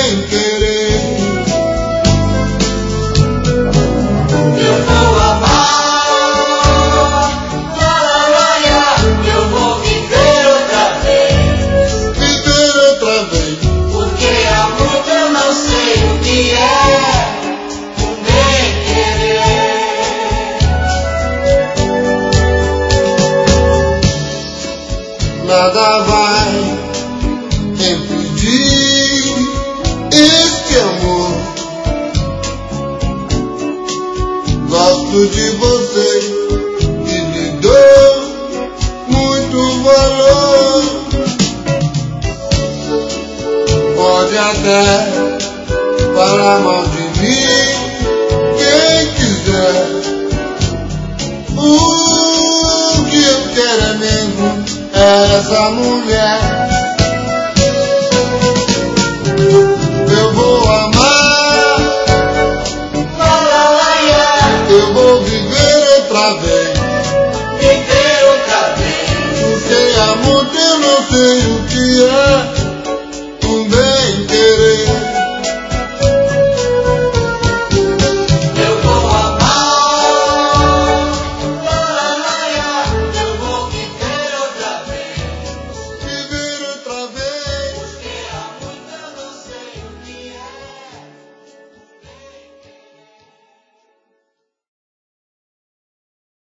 bem querer. Eu vou amar, eu vou viver outra vez. Viver outra vez. Porque há muito eu não sei o que é o bem querer. Nada vai impedir este amor. Gosto de você e lhe dou muito valor. Pode até falar mal de mim quem quiser. O que eu quero é mesmo essa mulher.